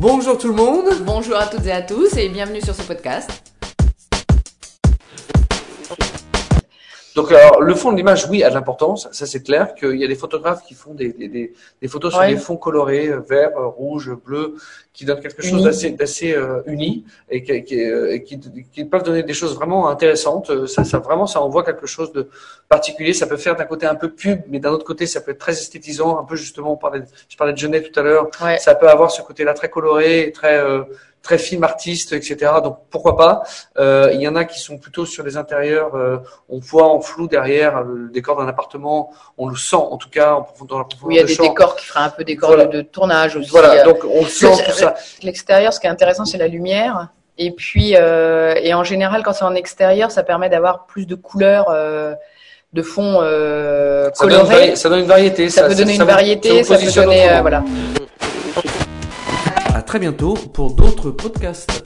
Bonjour tout le monde. Bonjour à toutes et à tous et bienvenue sur ce podcast. Donc alors, le fond de l'image, oui, a de l'importance. Ça, c'est clair qu'il y a des photographes qui font des photos sur des fonds colorés, vert, rouge, bleu, qui donnent quelque chose d'assez uni et qui peuvent donner des choses vraiment intéressantes. Ça vraiment, ça envoie quelque chose de particulier. Ça peut faire d'un côté un peu pub, mais d'un autre côté, ça peut être très esthétisant. Un peu justement, je parlais de Jeunet tout à l'heure. Ouais. Ça peut avoir ce côté-là très coloré, très film artiste, etc. Donc pourquoi pas. Il y en a qui sont plutôt sur les intérieurs. On voit en flou derrière le décor d'un appartement. On le sent en tout cas en profondeur. Oui, il y a des décors qui feraient un peu décor de tournage aussi. Voilà, donc on le sent tout ça. L'extérieur, ce qui est intéressant, c'est la lumière. Et puis, et en général, quand c'est en extérieur, ça permet d'avoir plus de couleurs. De fond colorés. Ça donne une variété. Ça peut donner une variété. Ça peut donner voilà. À très bientôt pour d'autres podcasts.